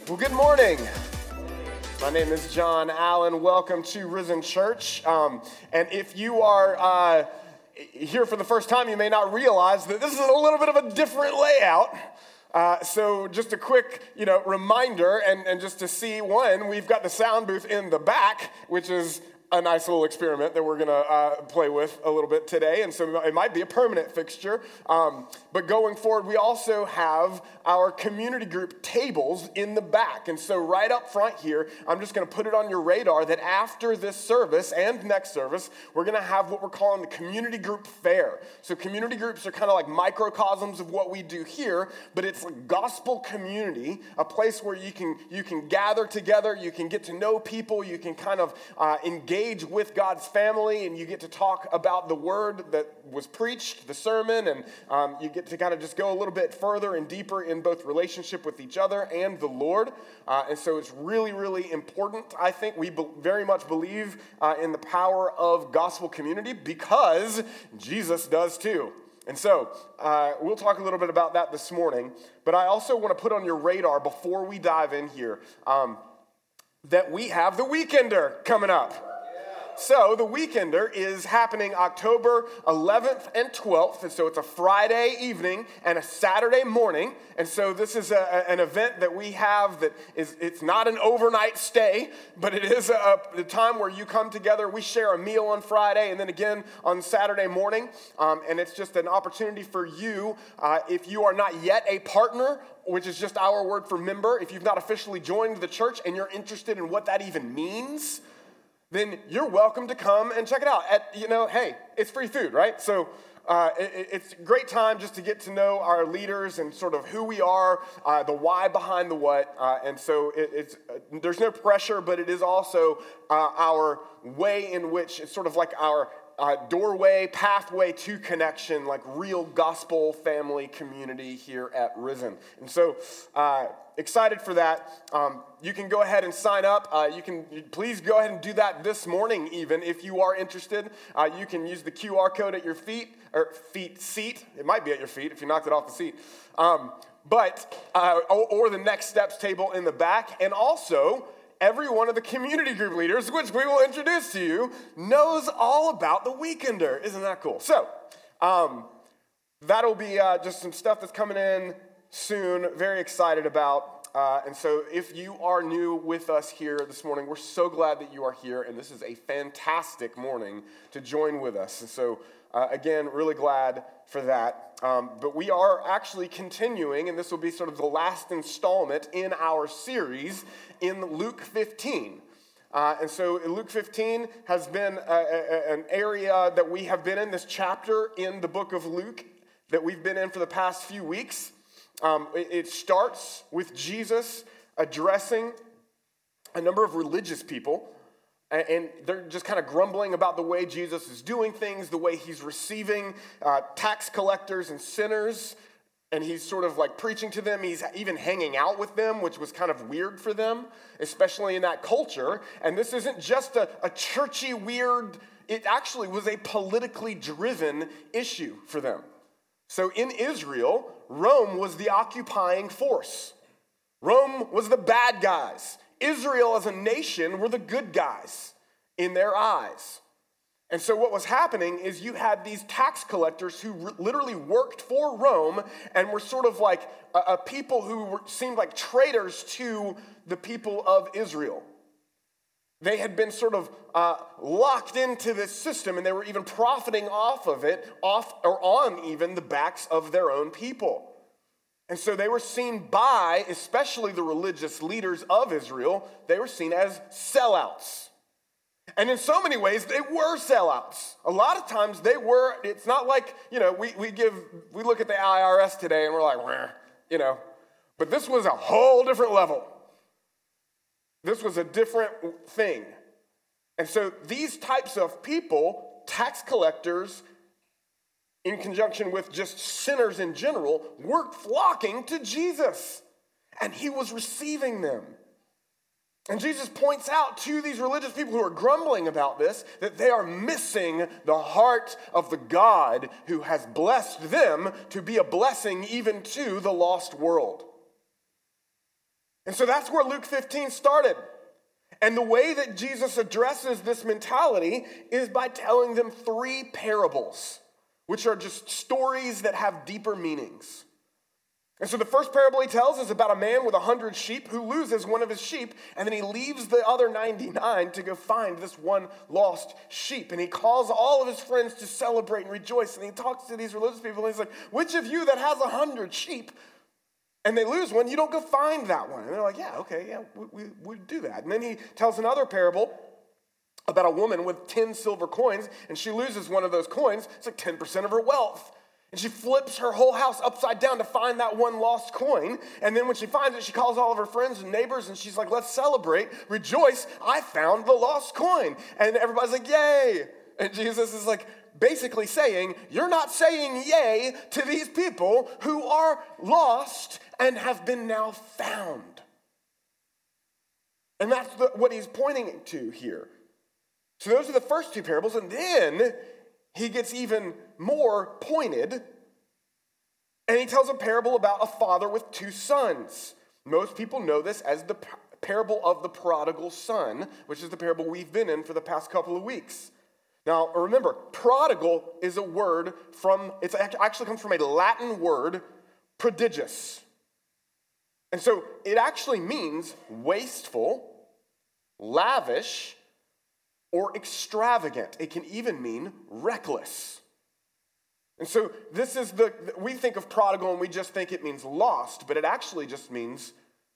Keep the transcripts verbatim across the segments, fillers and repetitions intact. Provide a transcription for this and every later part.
Well, good morning. My name is John Allen. Welcome to Risen Church. Um, and if you are uh, here for the first time, you may not realize that this is a little bit of a different layout. Uh, so just a quick, you know, reminder, and, and just to see, one, we've got the sound booth in the back, which is a nice little experiment that we're going to uh, play with a little bit today, and so it might be a permanent fixture. Um, but going forward, we also have our community group tables in the back, and so right up front here, I'm just going to put it on your radar that after this service and next service, we're going to have what we're calling the community group fair. So community groups are kind of like microcosms of what we do here, but it's a gospel community, a place where you can you can gather together, you can get to know people, you can kind of uh, engage with God's family, and you get to talk about the word that was preached, the sermon, and um, you get to kind of just go a little bit further and deeper in both relationship with each other and the Lord. Uh, and so it's really, really important. I think we be- very much believe uh, in the power of gospel community because Jesus does too. And so uh, we'll talk a little bit about that this morning, but I also want to put on your radar before we dive in here um, that we have the Weekender coming up. So the Weekender is happening October eleventh and twelfth, and so it's a Friday evening and a Saturday morning, and so this is a, an event that we have that is, it's not an overnight stay, but it is a, a time where you come together, we share a meal on Friday, and then again on Saturday morning, um, and it's just an opportunity for you, uh, if you are not yet a partner, which is just our word for member, if you've not officially joined the church and you're interested in what that even means, then you're welcome to come and check it out. At, you know, hey, it's free food, right? So uh, it, it's a great time just to get to know our leaders and sort of who we are, uh, the why behind the what. Uh, and so it, it's uh, there's no pressure, but it is also uh, our way in which it's sort of like our Uh, doorway, pathway to connection, like real gospel family community here at Risen. And so, uh, excited for that. Um, you can go ahead and sign up. Uh, you can please go ahead and do that this morning even if you are interested. Uh, you can use the Q R code at your feet, or feet seat. It might be at your feet if you knocked it off the seat. Um, but, uh, or, or the Next Steps table in the back. And also, every one of the community group leaders, which we will introduce to you, knows all about the Weekender. Isn't that cool? So, um, that'll be uh, just some stuff that's coming in soon. Very excited about. Uh, and so if you are new with us here this morning, we're so glad that you are here. And this is a fantastic morning to join with us. And so, uh, again, really glad for that. Um, but we are actually continuing, and this will be sort of the last installment in our series in Luke fifteen. Uh, and so Luke fifteen has been a, a, an area that we have been in, this chapter in the book of Luke that we've been in for the past few weeks. Um, it, it starts with Jesus addressing a number of religious people, and, and they're just kind of grumbling about the way Jesus is doing things, the way he's receiving uh, tax collectors and sinners. And he's sort of like preaching to them. He's even hanging out with them, which was kind of weird for them, especially in that culture. And this isn't just a, a churchy, weird, it actually was a politically driven issue for them. So in Israel, Rome was the occupying force. Rome was the bad guys. Israel as a nation were the good guys in their eyes. And so what was happening is you had these tax collectors who r- literally worked for Rome and were sort of like a, a people who were, seemed like traitors to the people of Israel. They had been sort of uh, locked into this system, and they were even profiting off of it, off or on even the backs of their own people. And so they were seen by, especially the religious leaders of Israel, they were seen as sellouts. And in so many ways, they were sellouts. A lot of times they were, it's not like, you know, we, we give, we look at the I R S today and we're like, Wah, you know, but this was a whole different level. This was a different thing. And so these types of people, tax collectors, in conjunction with just sinners in general, were flocking to Jesus. And he was receiving them. And Jesus points out to these religious people who are grumbling about this that they are missing the heart of the God who has blessed them to be a blessing even to the lost world. And so that's where Luke fifteen started. And the way that Jesus addresses this mentality is by telling them three parables, which are just stories that have deeper meanings. And so the first parable he tells is about a man with a hundred sheep who loses one of his sheep, and then he leaves the other ninety-nine to go find this one lost sheep. And he calls all of his friends to celebrate and rejoice. And he talks to these religious people, and he's like, which of you that has a hundred sheep and they lose one, you don't go find that one? And they're like, yeah, okay, yeah, we, we, we do that. And then he tells another parable about a woman with ten silver coins, and she loses one of those coins. It's like ten percent of her wealth. And she flips her whole house upside down to find that one lost coin. And then when she finds it, she calls all of her friends and neighbors, and she's like, let's celebrate, rejoice, I found the lost coin. And everybody's like, yay. And Jesus is like basically saying, you're not saying yay to these people who are lost and have been now found. And that's the, what he's pointing to here. So those are the first two parables, and then he gets even more pointed, and he tells a parable about a father with two sons. Most people know this as the parable of the prodigal son, which is the parable we've been in for the past couple of weeks. Now, remember, prodigal is a word from, it actually comes from a Latin word, prodigious. And so it actually means wasteful, lavish, or extravagant. It can even mean reckless. And so this is the, we think of prodigal and we just think it means lost, but it actually just means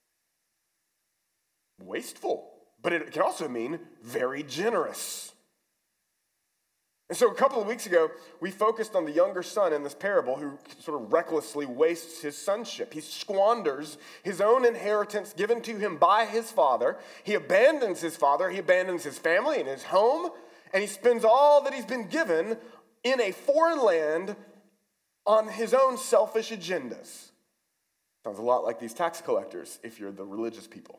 wasteful. But it can also mean very generous. And so a couple of weeks ago, we focused on the younger son in this parable who sort of recklessly wastes his sonship. He squanders his own inheritance given to him by his father. He abandons his father. He abandons his family and his home. And he spends all that he's been given in a foreign land on his own selfish agendas. Sounds a lot like these tax collectors if you're the religious people.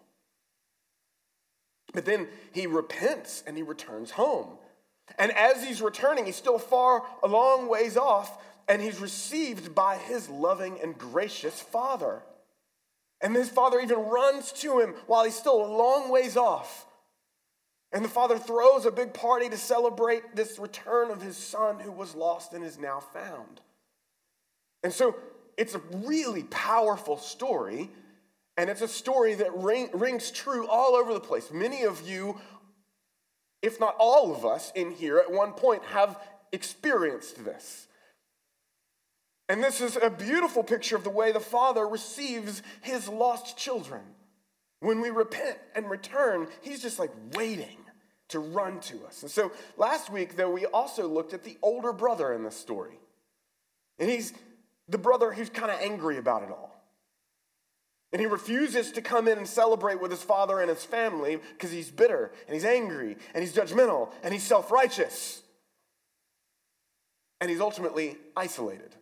But then he repents and he returns home. And as he's returning, he's still far, a long ways off, and he's received by his loving and gracious father. And his father even runs to him while he's still a long ways off. And the father throws a big party to celebrate this return of his son who was lost and is now found. And so it's a really powerful story, and it's a story that ring, rings true all over the place. Many of you, if not all of us in here at one point, have experienced this. And this is a beautiful picture of the way the Father receives his lost children. When we repent and return, he's just like waiting to run to us. And so last week, though, we also looked at the older brother in this story. And he's the brother who's kind of angry about it all. And he refuses to come in and celebrate with his father and his family because he's bitter and he's angry and he's judgmental and he's self-righteous. And he's ultimately isolated.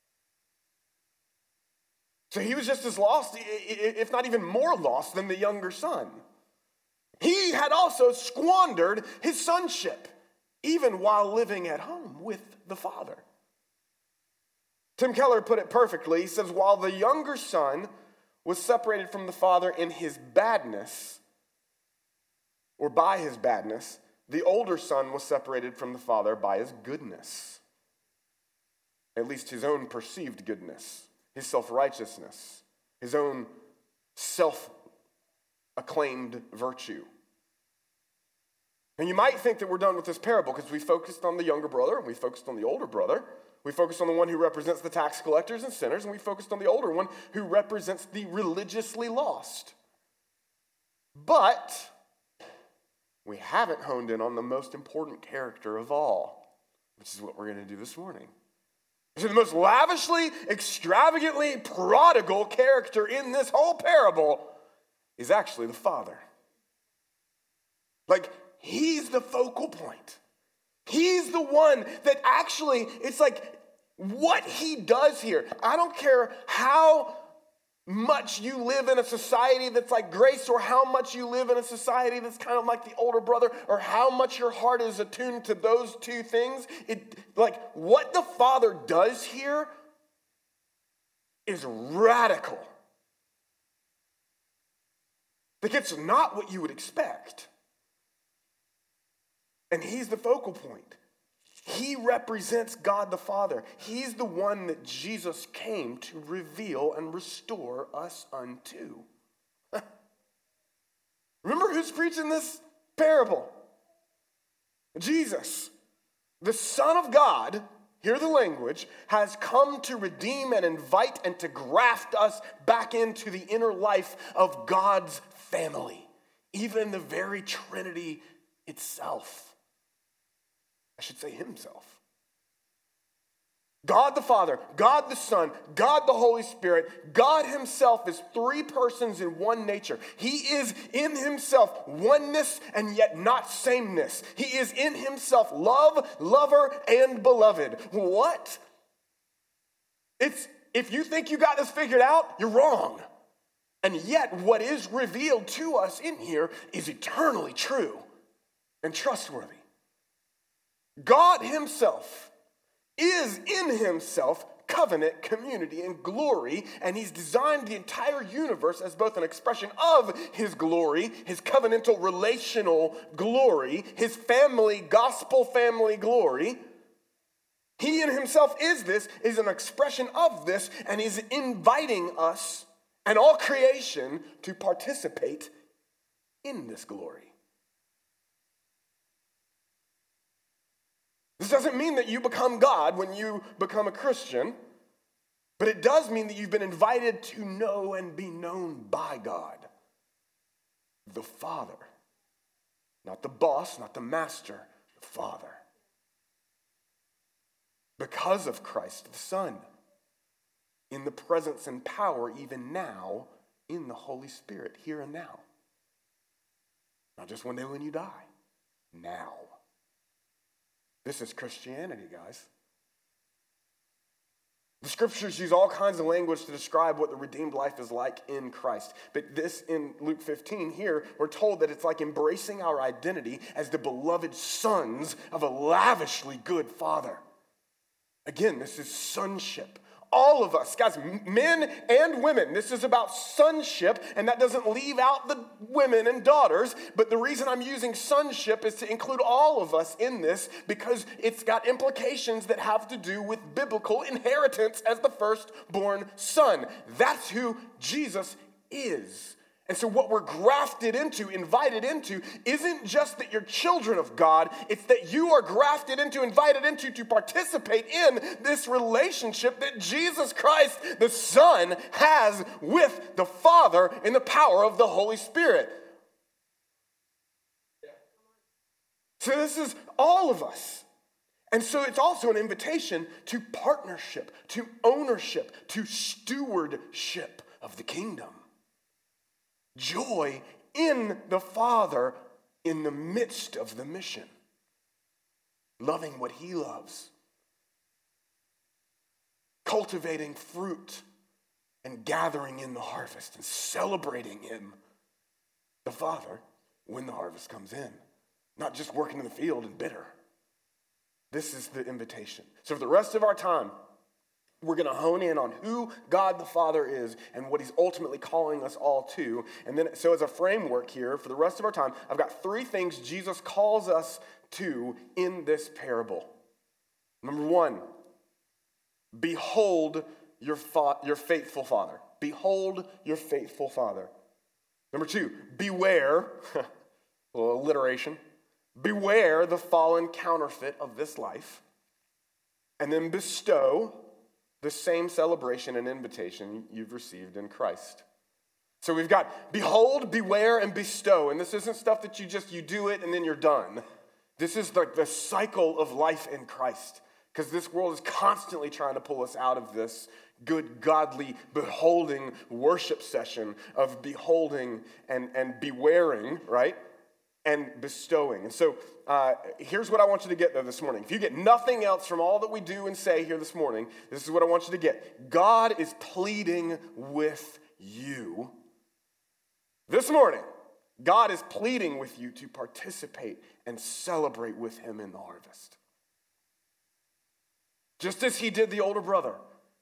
So he was just as lost, if not even more lost, than the younger son. He had also squandered his sonship, even while living at home with the father. Tim Keller put it perfectly. He says, while the younger son was separated from the father in his badness, or by his badness, the older son was separated from the father by his goodness. At least his own perceived goodness, his self-righteousness, his own self-acclaimed virtue. And you might think that we're done with this parable because we focused on the younger brother and we focused on the older brother. We focused on the one who represents the tax collectors and sinners, and we focused on the older one who represents the religiously lost. But we haven't honed in on the most important character of all, which is what we're going to do this morning. So the most lavishly, extravagantly prodigal character in this whole parable is actually the father. Like, he's the focal point. He's the one that actually, it's like what he does here. I don't care how much you live in a society that's like grace, or how much you live in a society that's kind of like the older brother, or how much your heart is attuned to those two things. It, like what the Father does here is radical. Like it's not what you would expect. And he's the focal point. He represents God the Father. He's the one that Jesus came to reveal and restore us unto. Remember who's preaching this parable? Jesus, the Son of God, hear the language, has come to redeem and invite and to graft us back into the inner life of God's family, even the very Trinity itself. I should say himself. God the Father, God the Son, God the Holy Spirit, God himself is three persons in one nature. He is in himself oneness and yet not sameness. He is in himself love, lover, and beloved. What? It's, if you think you got this figured out, you're wrong. And yet what is revealed to us in here is eternally true and trustworthy. God himself is in himself covenant, community, and glory, and he's designed the entire universe as both an expression of his glory, his covenantal relational glory, his family, gospel family glory. He in himself is this, is an expression of this, and he's inviting us and all creation to participate in this glory. This doesn't mean that you become God when you become a Christian, but it does mean that you've been invited to know and be known by God, the Father. Not the boss, not the master, the Father. Because of Christ the Son, in the presence and power even now in the Holy Spirit, here and now. Not just one day when you die, now. This is Christianity, guys. The scriptures use all kinds of language to describe what the redeemed life is like in Christ. But this, in Luke fifteen here, we're told that it's like embracing our identity as the beloved sons of a lavishly good Father. Again, this is sonship. All of us, guys, men and women, this is about sonship, and that doesn't leave out the women and daughters, but the reason I'm using sonship is to include all of us in this because it's got implications that have to do with biblical inheritance as the firstborn son. That's who Jesus is. And so what we're grafted into, invited into, isn't just that you're children of God, it's that you are grafted into, invited into to participate in this relationship that Jesus Christ, the Son, has with the Father in the power of the Holy Spirit. So this is all of us. And so it's also an invitation to partnership, to ownership, to stewardship of the kingdom. Joy in the Father in the midst of the mission. Loving what he loves. Cultivating fruit and gathering in the harvest and celebrating him, the Father, when the harvest comes in. Not just working in the field and bitter. This is the invitation. So for the rest of our time, we're going to hone in on who God the Father is and what he's ultimately calling us all to. And then, so as a framework here, for the rest of our time, I've got three things Jesus calls us to in this parable. Number one, behold your, fa- your faithful Father. Behold your faithful Father. Number two, beware, a little alliteration, beware the fallen counterfeit of this life. And then bestow the same celebration and invitation you've received in Christ. So we've got behold, beware, and bestow. And this isn't stuff that you just, you do it and then you're done. This is like the cycle of life in Christ. Because this world is constantly trying to pull us out of this good, godly, beholding worship session of beholding and, and bewaring, right? And bestowing. And so uh, here's what I want you to get though this morning. If you get nothing else from all that we do and say here this morning, this is what I want you to get. God is pleading with you. This morning, God is pleading with you to participate and celebrate with him in the harvest. Just as he did the older brother.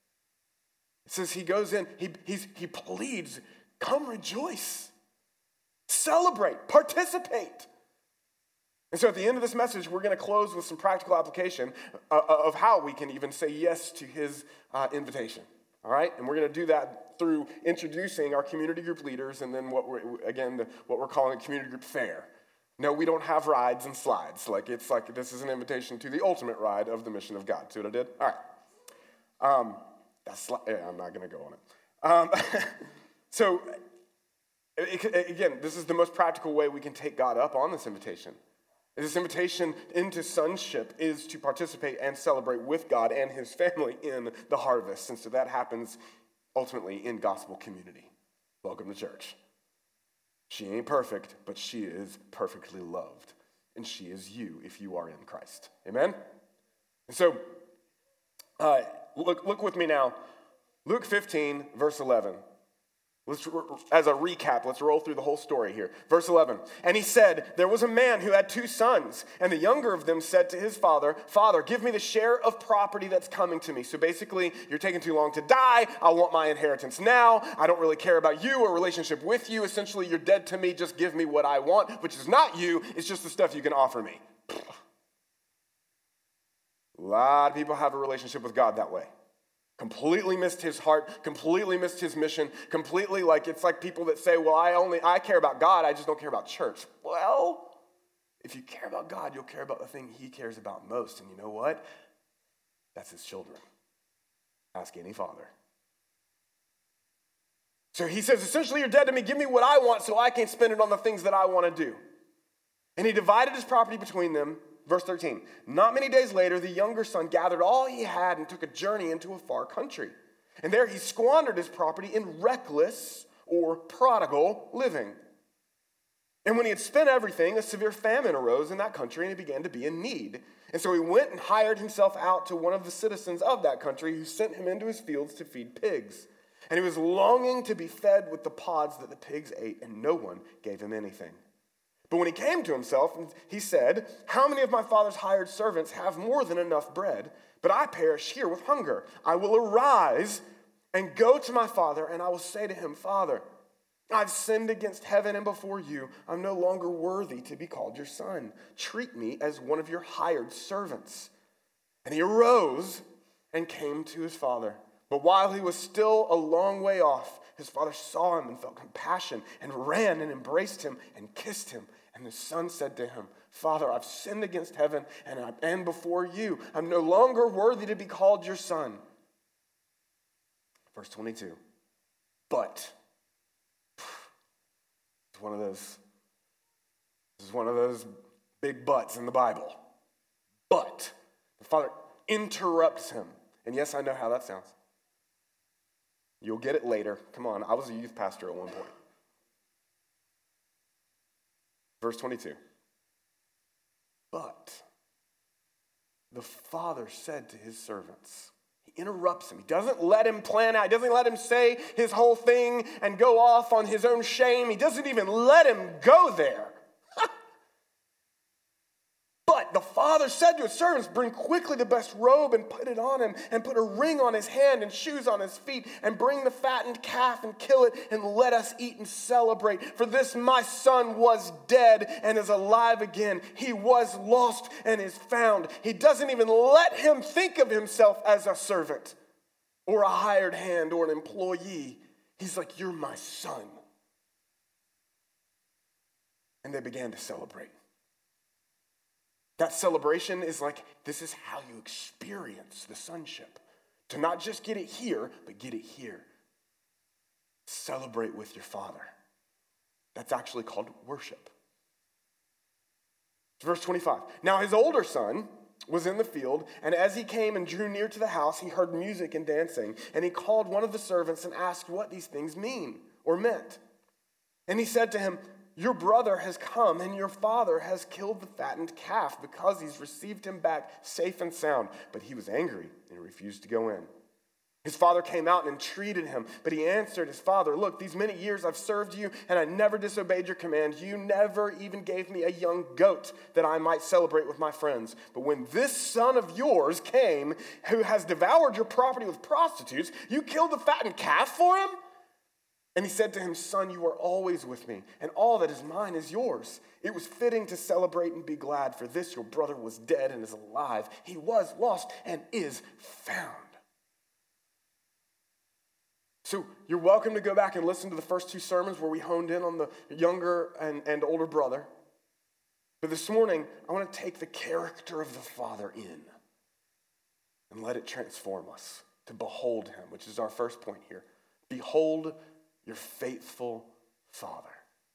It says he goes in, he, he's, he pleads, come rejoice. celebrate, participate. And so at the end of this message, we're going to close with some practical application uh, of how we can even say yes to his uh, invitation. All right? And we're going to do that through introducing our community group leaders and then what we're, again, the, what we're calling a community group fair. No, we don't have rides and slides. Like, it's like this is an invitation to the ultimate ride of the mission of God. See what I did? All right. Um, that's, yeah, I'm not going to go on it. Um, so, it, it, again, this is the most practical way we can take God up on this invitation. This invitation into sonship is to participate and celebrate with God and his family in the harvest. And so that happens ultimately in gospel community. Welcome to church. She ain't perfect, but she is perfectly loved. And she is you if you are in Christ. Amen? And so, uh, look, look with me now. Luke fifteen, verse eleven. Let's, as a recap, let's roll through the whole story here. Verse eleven, and he said, there was a man who had two sons, and the younger of them said to his father, Father, give me the share of property that's coming to me. So basically, you're taking too long to die. I want my inheritance now. I don't really care about you or relationship with you. Essentially, you're dead to me. Just give me what I want, which is not you. It's just the stuff you can offer me. A lot of people have a relationship with God that way. Completely missed his heart, completely missed his mission, completely like, it's like people that say, well, I only, I care about God, I just don't care about church. Well, if you care about God, you'll care about the thing he cares about most. And you know what? That's his children. Ask any father. So he says, essentially, you're dead to me. Give me what I want so I can spend it on the things that I want to do. And he divided his property between them. Verse thirteen, not many days later, the younger son gathered all he had and took a journey into a far country. And there he squandered his property in reckless or prodigal living. And when he had spent everything, a severe famine arose in that country, and he began to be in need. And so he went and hired himself out to one of the citizens of that country, who sent him into his fields to feed pigs. And he was longing to be fed with the pods that the pigs ate, and no one gave him anything. But when he came to himself, he said, how many of my father's hired servants have more than enough bread, but I perish here with hunger? I will arise and go to my father, and I will say to him, Father, I've sinned against heaven and before you. I'm no longer worthy to be called your son. Treat me as one of your hired servants. And he arose and came to his father. But while he was still a long way off, his father saw him and felt compassion and ran and embraced him and kissed him. And the son said to him, Father, I've sinned against heaven and I and before you. I'm no longer worthy to be called your son. Verse twenty-two. But it's one of those, this is one of those big buts in the Bible. But the father interrupts him. And yes, I know how that sounds. You'll get it later. Come on, I was a youth pastor at one point. Verse twenty-two. But the father said to his servants, he interrupts him. He doesn't let him plan out. He doesn't let him say his whole thing and go off on his own shame. He doesn't even let him go there. But the father said to his servants, bring quickly the best robe and put it on him, and put a ring on his hand and shoes on his feet, and bring the fattened calf and kill it, and let us eat and celebrate. For this my son was dead and is alive again. He was lost and is found. He doesn't even let him think of himself as a servant or a hired hand or an employee. He's like, you're my son. And they began to celebrate. That celebration is like, this is how you experience the sonship. To not just get it here, but get it here. Celebrate with your father. That's actually called worship. Verse twenty-five. Now his older son was in the field, and as he came and drew near to the house, he heard music and dancing. And he called one of the servants and asked what these things mean or meant. And he said to him, your brother has come, and your father has killed the fattened calf because he's received him back safe and sound. But he was angry and refused to go in. His father came out and entreated him, but he answered his father, look, these many years I've served you, and I never disobeyed your command. You never even gave me a young goat that I might celebrate with my friends. But when this son of yours came, who has devoured your property with prostitutes, you killed the fattened calf for him? And he said to him, son, you are always with me, and all that is mine is yours. It was fitting to celebrate and be glad, for this your brother was dead and is alive. He was lost and is found. So you're welcome to go back and listen to the first two sermons where we honed in on the younger and, and older brother. But this morning, I want to take the character of the Father in and let it transform us to behold him, which is our first point here. Behold your faithful Father.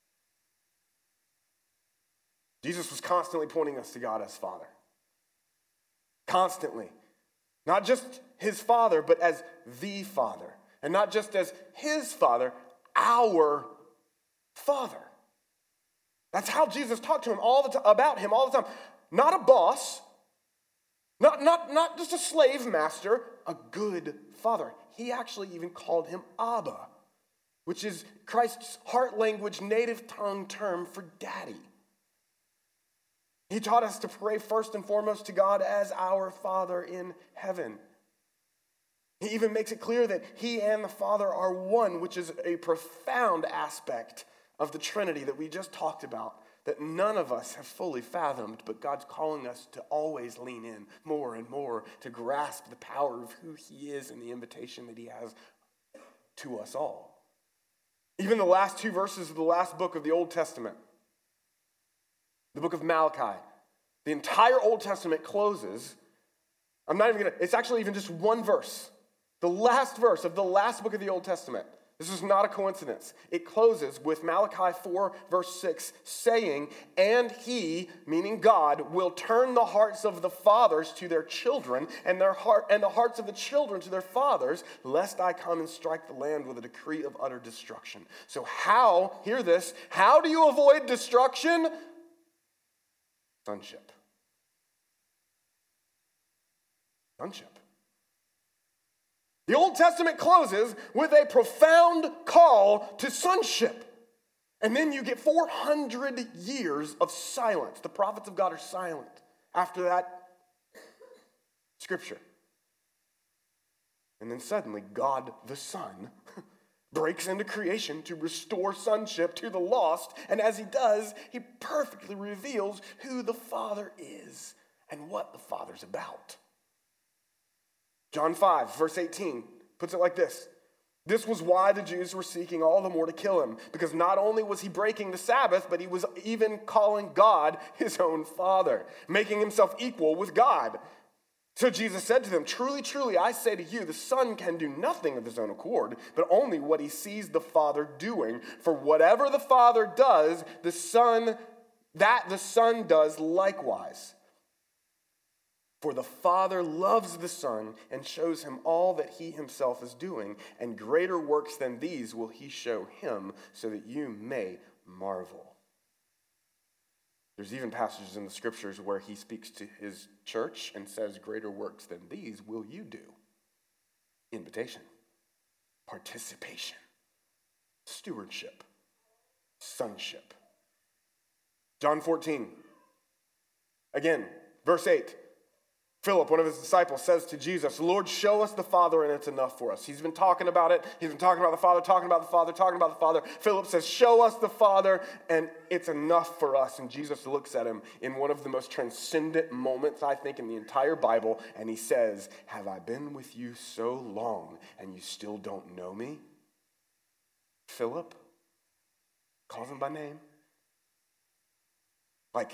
Jesus was constantly pointing us to God as Father. Constantly. Not just his Father, but as the Father. And not just as his Father, our Father. That's how Jesus talked to him all the time, about him all the time. Not a boss, not, not, not just a slave master, a good Father. He actually even called him Abba, which is Christ's heart language, native tongue term for daddy. He taught us to pray first and foremost to God as our Father in heaven. He even makes it clear that he and the Father are one, which is a profound aspect of the Trinity that we just talked about, that none of us have fully fathomed, but God's calling us to always lean in more and more to grasp the power of who he is and the invitation that he has to us all. Even the last two verses of the last book of the Old Testament, the book of Malachi, the entire Old Testament closes, I'm not even going to, it's actually even just one verse. The last verse of the last book of the Old Testament. This is not a coincidence. It closes with Malachi four, verse six, saying, and he, meaning God, will turn the hearts of the fathers to their children, and their heart and the hearts of the children to their fathers, lest I come and strike the land with a decree of utter destruction. So how, hear this, how do you avoid destruction? Sonship. Sonship. The Old Testament closes with a profound call to sonship. And then you get four hundred years of silence. The prophets of God are silent after that scripture. And then suddenly God the Son breaks into creation to restore sonship to the lost. And as he does, he perfectly reveals who the Father is and what the Father's about. John five, verse eighteen, puts it like this. This was why the Jews were seeking all the more to kill him, because not only was he breaking the Sabbath, but he was even calling God his own Father, making himself equal with God. So Jesus said to them, truly, truly, I say to you, the Son can do nothing of his own accord, but only what he sees the Father doing. For whatever the Father does, the Son, that the Son does likewise. For the Father loves the Son and shows him all that he himself is doing, and greater works than these will he show him, so that you may marvel. There's even passages in the scriptures where he speaks to his church and says, greater works than these will you do. Invitation, participation, stewardship, sonship. John fourteen, again, verse eight. Philip, one of his disciples, says to Jesus, Lord, show us the Father and it's enough for us. He's been talking about it. He's been talking about the Father, talking about the Father, talking about the Father. Philip says, show us the Father and it's enough for us. And Jesus looks at him in one of the most transcendent moments, I think, in the entire Bible. And he says, have I been with you so long and you still don't know me? Philip calls him by name. Like,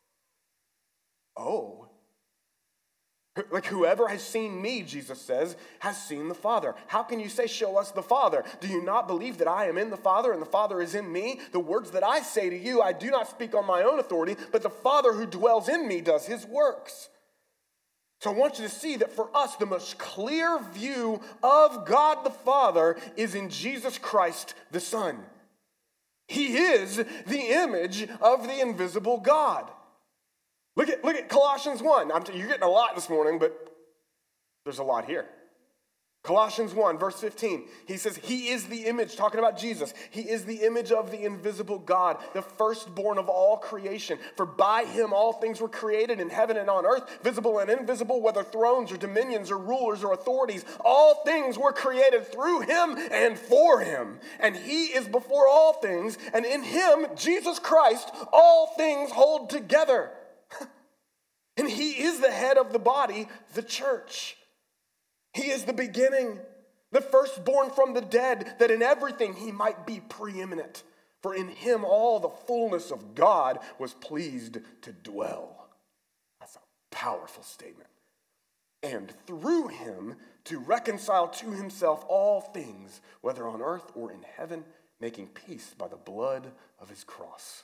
oh. Like whoever has seen me, Jesus says, has seen the Father. How can you say, show us the Father? Do you not believe that I am in the Father and the Father is in me? The words that I say to you, I do not speak on my own authority, but the Father who dwells in me does his works. So I want you to see that for us, the most clear view of God the Father is in Jesus Christ the Son. He is the image of the invisible God. Look at, look at Colossians one. I'm t- you're getting a lot this morning, but there's a lot here. Colossians one, verse fifteen, he says, he is the image, talking about Jesus. He is the image of the invisible God, the firstborn of all creation. For by him all things were created in heaven and on earth, visible and invisible, whether thrones or dominions or rulers or authorities. All things were created through him and for him. And he is before all things, and in him, Jesus Christ, all things hold together. And he is the head of the body, the church. He is the beginning, the firstborn from the dead, that in everything he might be preeminent. For in him all the fullness of God was pleased to dwell. That's a powerful statement. And through him to reconcile to himself all things, whether on earth or in heaven, making peace by the blood of his cross.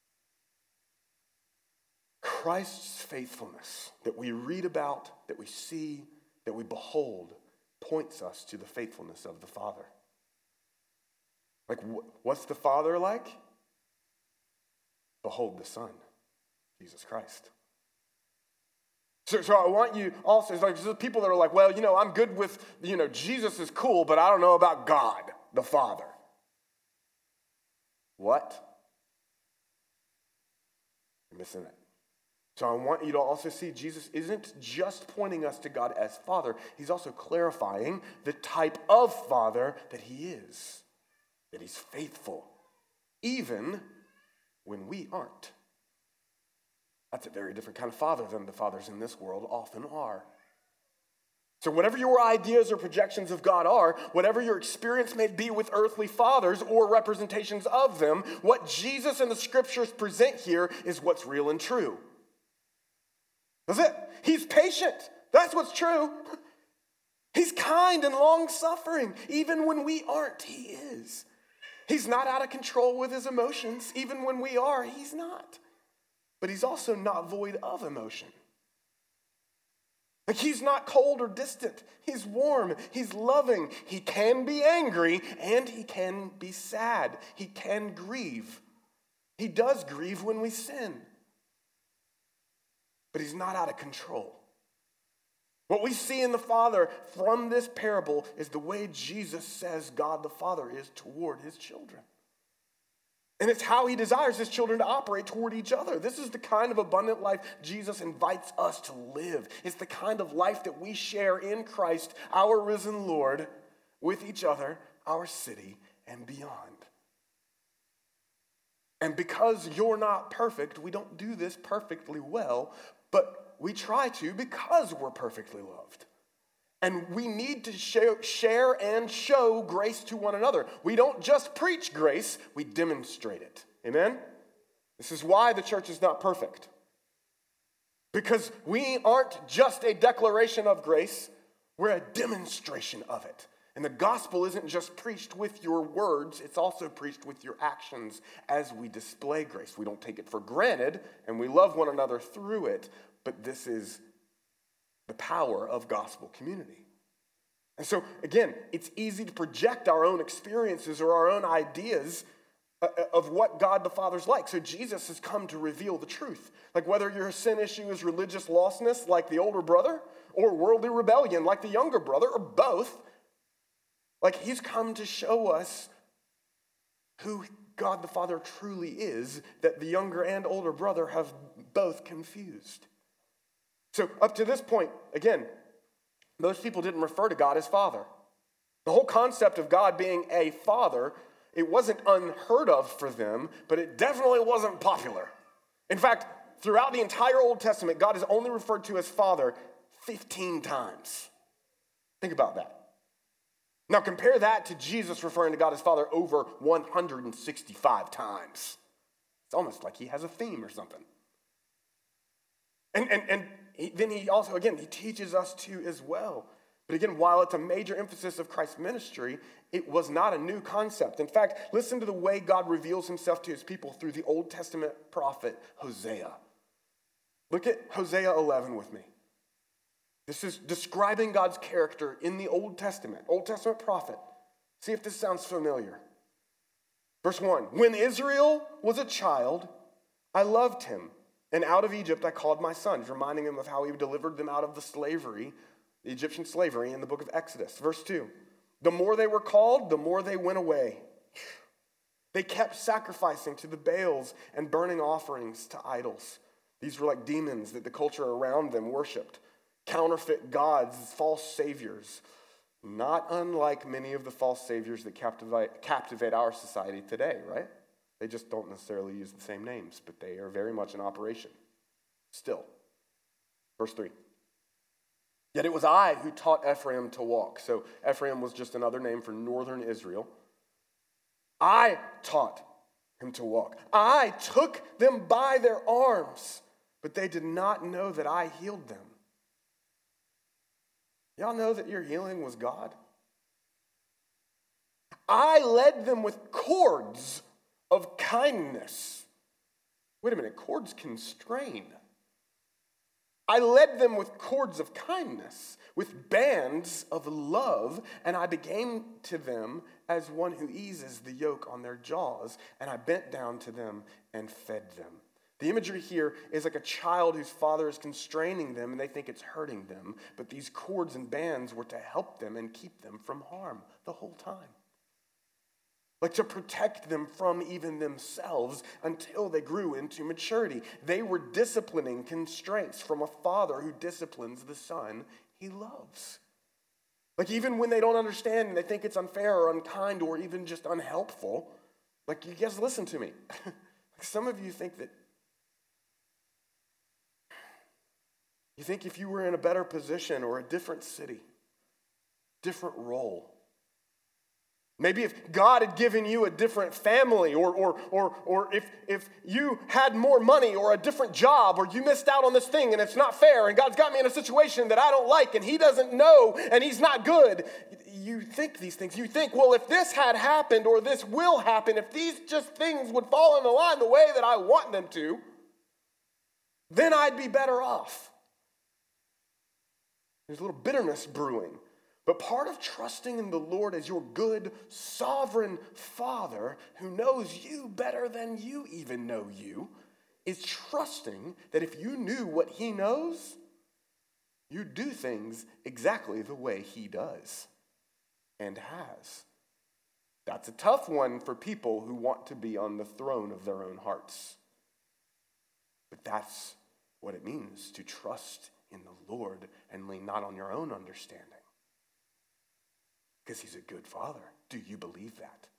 Christ's faithfulness that we read about, that we see, that we behold, points us to the faithfulness of the Father. Like, what's the Father like? Behold the Son, Jesus Christ. So, so I want you also, it's like there's people that are like, well, you know, I'm good with, you know, Jesus is cool, but I don't know about God, the Father. What? You're missing it. So I want you to also see Jesus isn't just pointing us to God as Father. He's also clarifying the type of Father that he is. That he's faithful, even when we aren't. That's a very different kind of father than the fathers in this world often are. So whatever your ideas or projections of God are, whatever your experience may be with earthly fathers or representations of them, what Jesus and the scriptures present here is what's real and true. That's it. He's patient. That's what's true. He's kind and long-suffering. Even when we aren't, he is. He's not out of control with his emotions. Even when we are, he's not. But he's also not void of emotion. Like, he's not cold or distant. He's warm. He's loving. He can be angry and he can be sad. He can grieve. He does grieve when we sin. But he's not out of control. What we see in the Father from this parable is the way Jesus says God the Father is toward his children. And it's how he desires his children to operate toward each other. This is the kind of abundant life Jesus invites us to live. It's the kind of life that we share in Christ, our risen Lord, with each other, our city, and beyond. And because you're not perfect, we don't do this perfectly well, but we try to because we're perfectly loved. And we need to show, share and show grace to one another. We don't just preach grace, we demonstrate it. Amen? This is why the church is not perfect. Because we aren't just a declaration of grace, we're a demonstration of it. And the gospel isn't just preached with your words, it's also preached with your actions as we display grace. We don't take it for granted, and we love one another through it, but this is the power of gospel community. And so, again, it's easy to project our own experiences or our own ideas of what God the Father's like. So Jesus has come to reveal the truth. Like whether your sin issue is religious lostness like the older brother, or worldly rebellion like the younger brother, or both, like he's come to show us who God the Father truly is, that the younger and older brother have both confused. So up to this point, again, most people didn't refer to God as Father. The whole concept of God being a father, it wasn't unheard of for them, but it definitely wasn't popular. In fact, throughout the entire Old Testament, God is only referred to as Father fifteen times. Think about that. Now compare that to Jesus referring to God as Father over one hundred sixty-five times. It's almost like he has a theme or something. And, and, and he, then he also, again, he teaches us to as well. But again, while it's a major emphasis of Christ's ministry, it was not a new concept. In fact, listen to the way God reveals himself to his people through the Old Testament prophet Hosea. Look at Hosea eleven with me. This is describing God's character in the Old Testament, Old Testament prophet. See if this sounds familiar. Verse one, when Israel was a child, I loved him, and out of Egypt I called my son, reminding him of how he delivered them out of the slavery, the Egyptian slavery in the book of Exodus. Verse two, the more they were called, the more they went away. They kept sacrificing to the Baals and burning offerings to idols. These were like demons that the culture around them worshipped. Counterfeit gods, false saviors. Not unlike many of the false saviors that captivate, captivate our society today, right? They just don't necessarily use the same names, but they are very much in operation. Still. Verse three. Yet it was I who taught Ephraim to walk. So Ephraim was just another name for northern Israel. I taught him to walk. I took them by their arms, but they did not know that I healed them. Y'all know that your healing was God? I led them with cords of kindness. Wait a minute, cords constrain. I led them with cords of kindness, with bands of love, and I became to them as one who eases the yoke on their jaws, and I bent down to them and fed them. The imagery here is like a child whose father is constraining them, and they think it's hurting them, but these cords and bands were to help them and keep them from harm the whole time. Like to protect them from even themselves until they grew into maturity. They were disciplining constraints from a father who disciplines the son he loves. Like even when they don't understand and they think it's unfair or unkind or even just unhelpful, like you guys listen to me. Like some of you think that, you think if you were in a better position or a different city, different role, maybe if God had given you a different family, or or or or if, if you had more money or a different job, or you missed out on this thing and it's not fair and God's got me in a situation that I don't like and he doesn't know and he's not good. You think these things. You think, well, if this had happened or this will happen, if these just things would fall into line the way that I want them to, then I'd be better off. There's a little bitterness brewing. But part of trusting in the Lord as your good, sovereign Father who knows you better than you even know you is trusting that if you knew what he knows, you'd do things exactly the way he does and has. That's a tough one for people who want to be on the throne of their own hearts. But that's what it means to trust in the Lord and lean not on your own understanding. Because he's a good father. Do you believe that?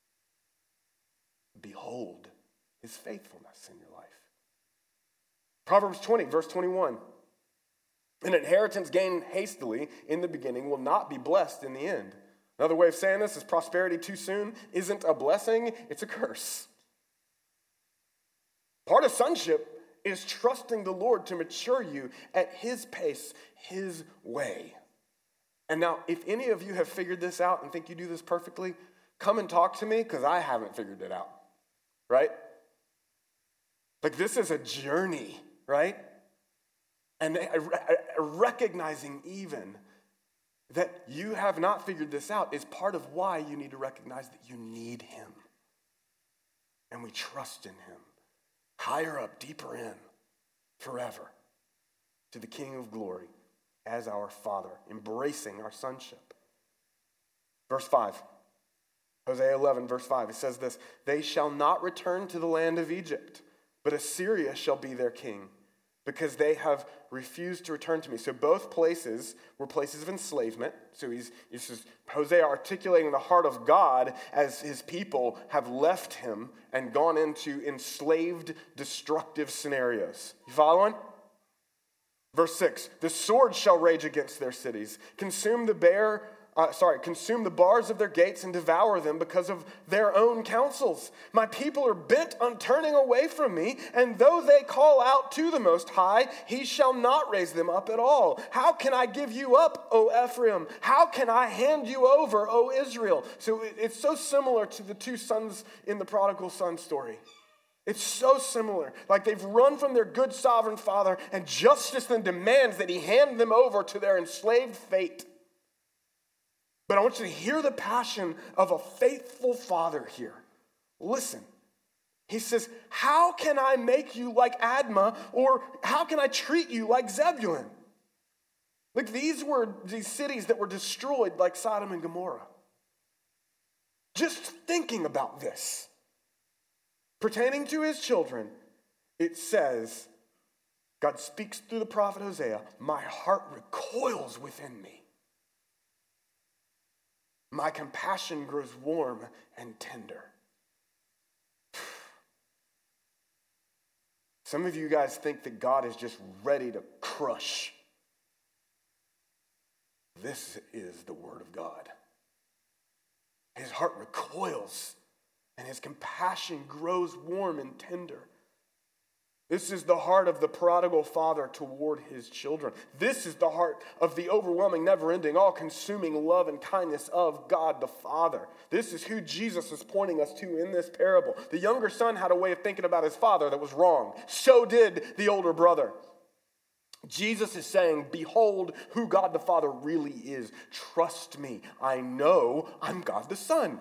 Behold his faithfulness in your life. Proverbs twenty, verse twenty-one. An inheritance gained hastily in the beginning will not be blessed in the end. Another way of saying this is prosperity too soon isn't a blessing, it's a curse. Part of sonship is trusting the Lord to mature you at his pace, his way. And now, if any of you have figured this out and think you do this perfectly, come and talk to me because I haven't figured it out, right? Like this is a journey, right? And recognizing even that you have not figured this out is part of why you need to recognize that you need him. And we trust in him. Higher up, deeper in, forever, to the King of glory. As our Father, embracing our sonship. Verse five, Hosea eleven, verse five, it says this, they shall not return to the land of Egypt, but Assyria shall be their king, because they have refused to return to me. So both places were places of enslavement. So he's, this is Hosea articulating the heart of God as his people have left him and gone into enslaved, destructive scenarios. You following? Verse six, the sword shall rage against their cities, consume the bear, uh, sorry, consume the bars of their gates and devour them because of their own counsels. My people are bent on turning away from me, and though they call out to the Most High, he shall not raise them up at all. How can I give you up, O Ephraim? How can I hand you over, O Israel? So it's so similar to the two sons in the prodigal son story. It's so similar. Like they've run from their good sovereign father, and justice then demands that he hand them over to their enslaved fate. But I want you to hear the passion of a faithful father here. Listen. He says, how can I make you like Admah, or how can I treat you like Zebulun? Like these were these cities that were destroyed like Sodom and Gomorrah. Just thinking about this. Pertaining to his children, it says, God speaks through the prophet Hosea, my heart recoils within me. My compassion grows warm and tender. Some of you guys think that God is just ready to crush. This is the word of God. His heart recoils and his compassion grows warm and tender. This is the heart of the prodigal father toward his children. This is the heart of the overwhelming, never-ending, all-consuming love and kindness of God the Father. This is who Jesus is pointing us to in this parable. The younger son had a way of thinking about his father that was wrong. So did the older brother. Jesus is saying, behold who God the Father really is. Trust me, I know I'm God the Son.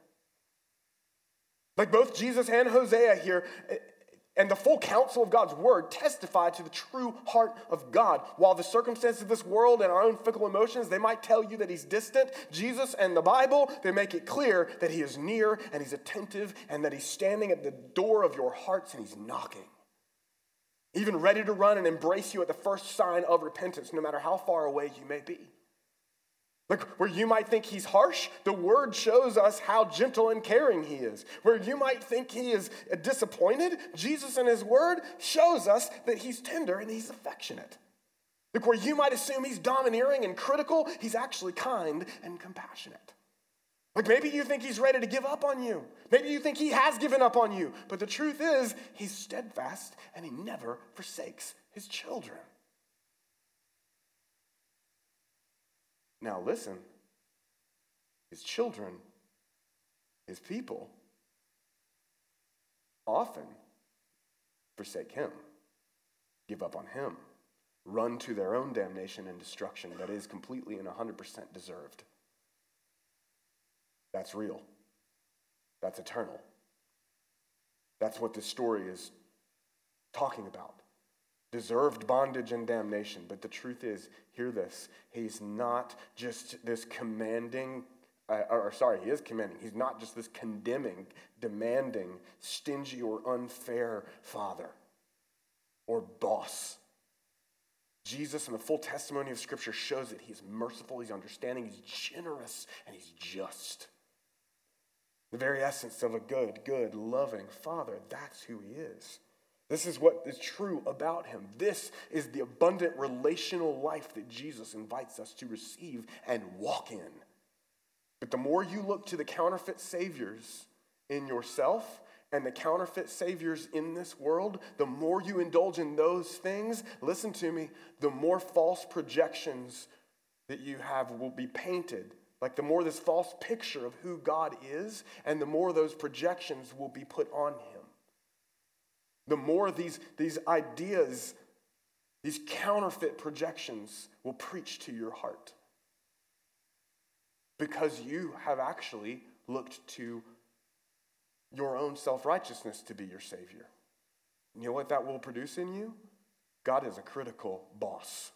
Like both Jesus and Hosea here, and the full counsel of God's word testify to the true heart of God. While the circumstances of this world and our own fickle emotions, they might tell you that he's distant, Jesus and the Bible, they make it clear that he is near and he's attentive and that he's standing at the door of your hearts and he's knocking. Even ready to run and embrace you at the first sign of repentance, no matter how far away you may be. Like where you might think he's harsh, the word shows us how gentle and caring he is. Where you might think he is disappointed, Jesus in his word shows us that he's tender and he's affectionate. Like where you might assume he's domineering and critical, he's actually kind and compassionate. Like maybe you think he's ready to give up on you. Maybe you think he has given up on you. But the truth is, he's steadfast and he never forsakes his children. Now listen, his children, his people, often forsake him, give up on him, run to their own damnation and destruction that is completely and one hundred percent deserved. That's real. That's eternal. That's what this story is talking about. Deserved bondage and damnation. But the truth is, hear this, he's not just this commanding, uh, or sorry, he is commanding. He's not just this condemning, demanding, stingy or unfair father or boss. Jesus in the full testimony of Scripture shows that he's merciful, he's understanding, he's generous, and he's just. The very essence of a good, good, loving father, that's who he is. This is what is true about him. This is the abundant relational life that Jesus invites us to receive and walk in. But the more you look to the counterfeit saviors in yourself and the counterfeit saviors in this world, the more you indulge in those things, listen to me, the more false projections that you have will be painted. Like the more this false picture of who God is, and the more those projections will be put on him. The more these, these ideas, these counterfeit projections will preach to your heart. Because you have actually looked to your own self-righteousness to be your Savior. You know what that will produce in you? God is a critical boss.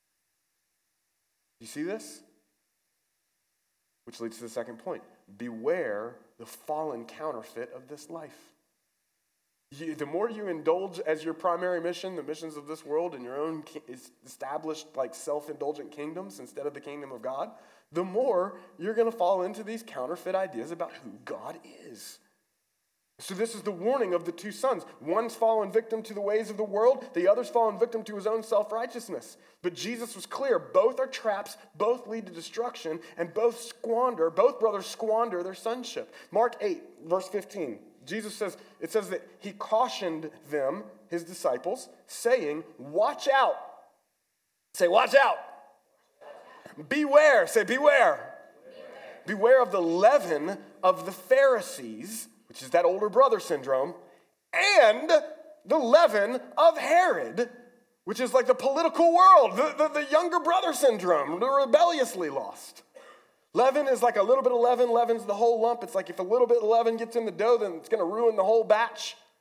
You see this? Which leads to the second point. Beware the fallen counterfeit of this life. You, the more you indulge as your primary mission, the missions of this world and your own ki- established like self-indulgent kingdoms instead of the kingdom of God, the more you're going to fall into these counterfeit ideas about who God is. So this is the warning of the two sons. One's fallen victim to the ways of the world. The other's fallen victim to his own self-righteousness. But Jesus was clear. Both are traps. Both lead to destruction. And both squander, both brothers squander their sonship. Mark eight, verse fifteen. Jesus says, it says that he cautioned them, his disciples, saying, watch out. Say, watch out. Beware. Say, beware. Beware, beware of the leaven of the Pharisees, which is that older brother syndrome, and the leaven of Herod, which is like the political world, the, the, the younger brother syndrome, the rebelliously lost. Leaven is like a little bit of leaven. Leaven's the whole lump. It's like if a little bit of leaven gets in the dough, then it's going to ruin the whole batch.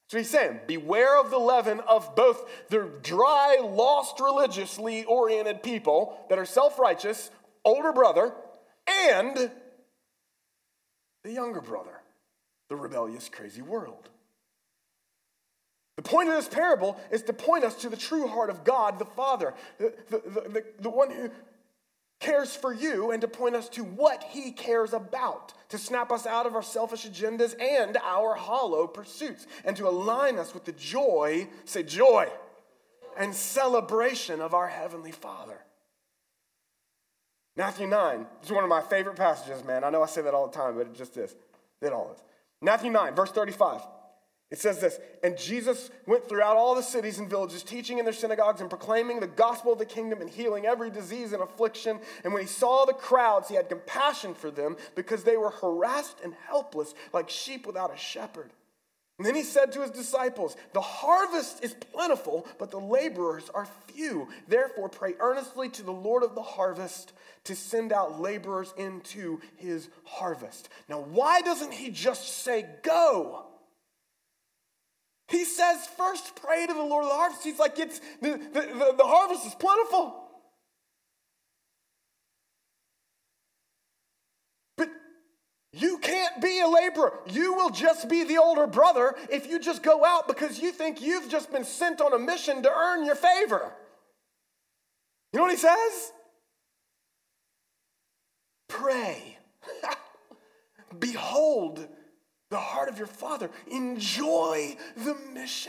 So he's saying, beware of the leaven of both the dry, lost, religiously oriented people that are self-righteous, older brother, and the younger brother, the rebellious, crazy world. The point of this parable is to point us to the true heart of God, the Father, the, the, the, the, the one who cares for you, and to point us to what he cares about, to snap us out of our selfish agendas and our hollow pursuits, and to align us with the joy, say joy, and celebration of our Heavenly Father. Matthew nine is one of my favorite passages, man. I know I say that all the time, but it just is. It all is. Matthew nine, verse thirty-five. It says this, and Jesus went throughout all the cities and villages, teaching in their synagogues and proclaiming the gospel of the kingdom and healing every disease and affliction. And when he saw the crowds, he had compassion for them because they were harassed and helpless like sheep without a shepherd. And then he said to his disciples, the harvest is plentiful, but the laborers are few. Therefore, pray earnestly to the Lord of the harvest to send out laborers into his harvest. Now, why doesn't he just say, go? He says, first pray to the Lord of the harvest. He's like, it's the, the, the, the harvest is plentiful. But you can't be a laborer. You will just be the older brother if you just go out because you think you've just been sent on a mission to earn your favor. You know what he says? Pray. Behold the heart of your Father. Enjoy the mission.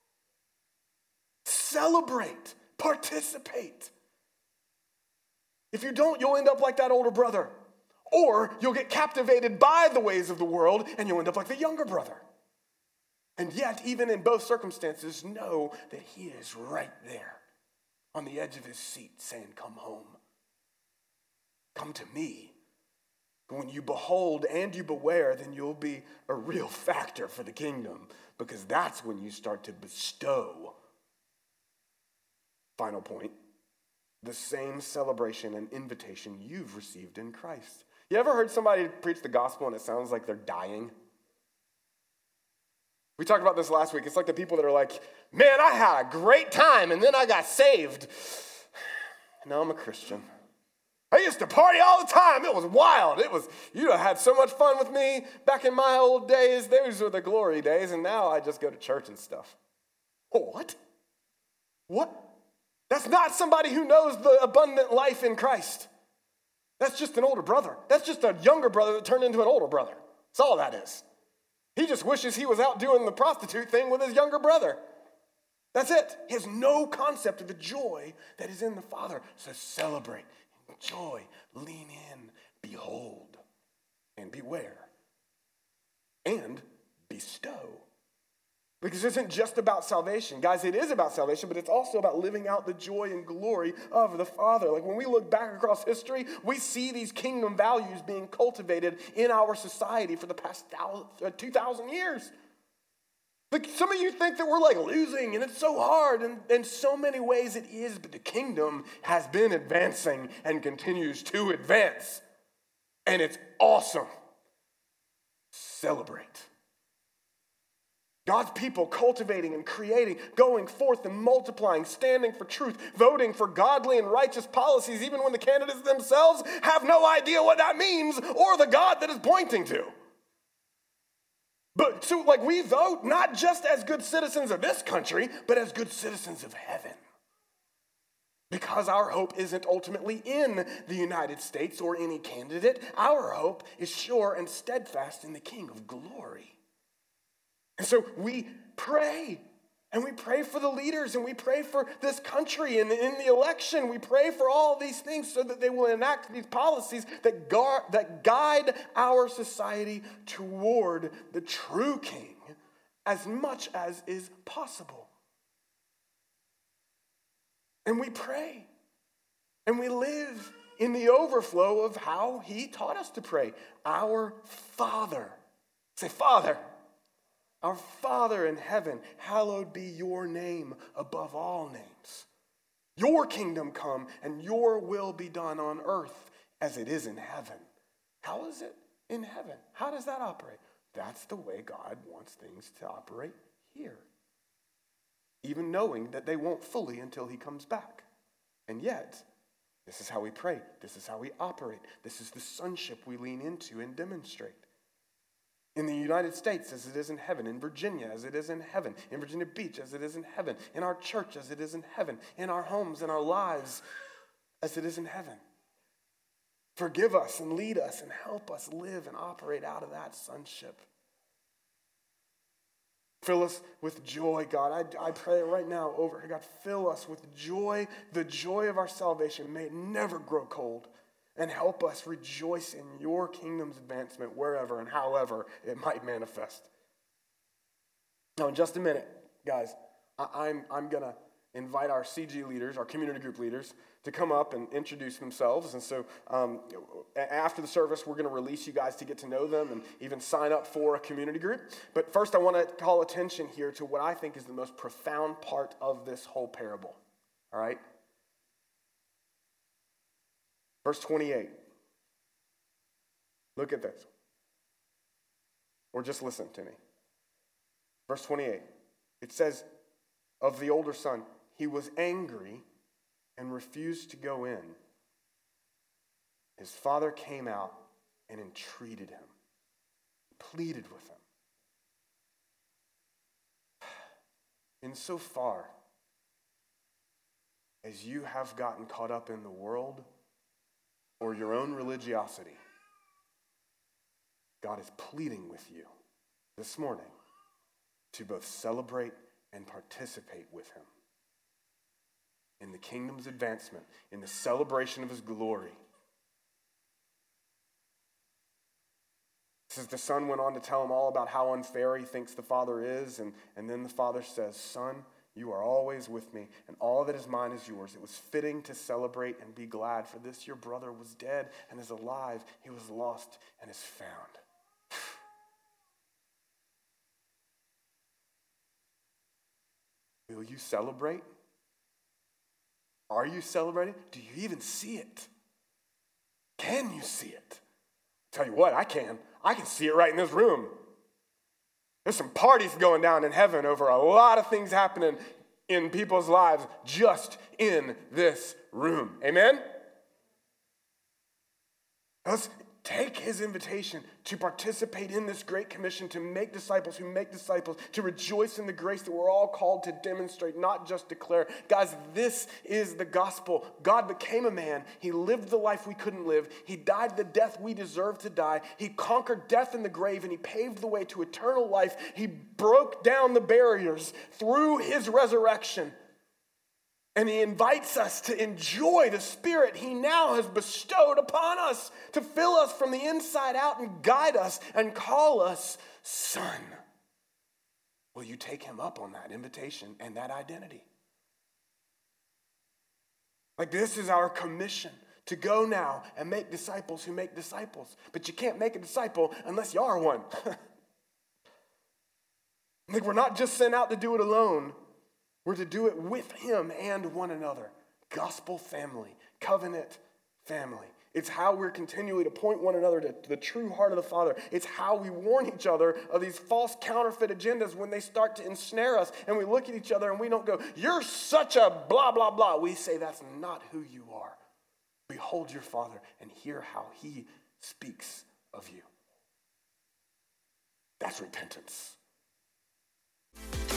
Celebrate. Participate. If you don't, you'll end up like that older brother. Or you'll get captivated by the ways of the world and you'll end up like the younger brother. And yet, even in both circumstances, know that he is right there on the edge of his seat saying, come home. Come to me. When you behold and you beware, then you'll be a real factor for the kingdom, because that's when you start to bestow. Final point, the same celebration and invitation you've received in Christ. You ever heard somebody preach the gospel and it sounds like they're dying? We talked about this last week. It's like the people that are like, man, I had a great time and then I got saved. Now I'm a Christian. I used to party all the time. It was wild. It was, you had so much fun with me back in my old days. Those were the glory days, and now I just go to church and stuff. Oh, what? What? That's not somebody who knows the abundant life in Christ. That's just an older brother. That's just a younger brother that turned into an older brother. That's all that is. He just wishes he was out doing the prostitute thing with his younger brother. That's it. He has no concept of the joy that is in the Father. So celebrate. Joy, lean in, behold, and beware, and bestow. Because this isn't just about salvation. Guys, it is about salvation, but it's also about living out the joy and glory of the Father. Like when we look back across history, we see these kingdom values being cultivated in our society for the past two thousand years. Like some of you think that we're like losing and it's so hard, and in so many ways it is, but the kingdom has been advancing and continues to advance. And it's awesome. Celebrate. God's people cultivating and creating, going forth and multiplying, standing for truth, voting for godly and righteous policies, even when the candidates themselves have no idea what that means or the God that is pointing to. But so like we vote not just as good citizens of this country, but as good citizens of heaven. Because our hope isn't ultimately in the United States or any candidate. Our hope is sure and steadfast in the King of glory. And so we pray, and we pray for the leaders, and we pray for this country, and in the election, we pray for all these things so that they will enact these policies that, guard, that guide our society toward the true King as much as is possible. And we pray, and we live in the overflow of how he taught us to pray. Our Father. Say, Father. Our Father in heaven, hallowed be your name above all names. Your kingdom come and your will be done on earth as it is in heaven. How is it in heaven? How does that operate? That's the way God wants things to operate here, even knowing that they won't fully until he comes back. And yet, this is how we pray. This is how we operate. This is the sonship we lean into and demonstrate. In the United States, as it is in heaven. In Virginia, as it is in heaven. In Virginia Beach, as it is in heaven. In our church, as it is in heaven. In our homes, in our lives, as it is in heaven. Forgive us and lead us and help us live and operate out of that sonship. Fill us with joy, God. I, I pray right now over here, God, fill us with joy, the joy of our salvation. May it never grow cold. And help us rejoice in your kingdom's advancement wherever and however it might manifest. Now, in just a minute, guys, I, I'm, I'm going to invite our C G leaders, our community group leaders, to come up and introduce themselves. And so um, after the service, we're going to release you guys to get to know them and even sign up for a community group. But first, I want to call attention here to what I think is the most profound part of this whole parable. All right? Verse twenty-eight. Look at this. Or just listen to me. Verse twenty-eight. It says, of the older son, he was angry and refused to go in. His father came out and entreated him, pleaded with him. Insofar as you have gotten caught up in the world or your own religiosity, God is pleading with you this morning to both celebrate and participate with him in the kingdom's advancement, in the celebration of his glory. It says the son went on to tell him all about how unfair he thinks the father is, and, and then the father says, son, you are always with me, and all that is mine is yours. It was fitting to celebrate and be glad, for this your brother was dead and is alive. He was lost and is found. Will you celebrate? Are you celebrating? Do you even see it? Can you see it? Tell you what, I can. I can see it right in this room. There's some parties going down in heaven over a lot of things happening in people's lives just in this room. Amen? Let's take his invitation to participate in this great commission to make disciples who make disciples, to rejoice in the grace that we're all called to demonstrate, not just declare. Guys, this is the gospel. God became a man. He lived the life we couldn't live. He died the death we deserved to die. He conquered death in the grave, and he paved the way to eternal life. He broke down the barriers through his resurrection. And he invites us to enjoy the Spirit he now has bestowed upon us, to fill us from the inside out and guide us and call us son. Will you take him up on that invitation and that identity? Like, this is our commission, to go now and make disciples who make disciples. But you can't make a disciple unless you are one. Like, we're not just sent out to do it alone. We're to do it with him and one another. Gospel family, covenant family. It's how we're continually to point one another to the true heart of the Father. It's how we warn each other of these false counterfeit agendas when they start to ensnare us, and we look at each other and we don't go, you're such a blah, blah, blah. We say, that's not who you are. Behold your Father and hear how he speaks of you. That's repentance.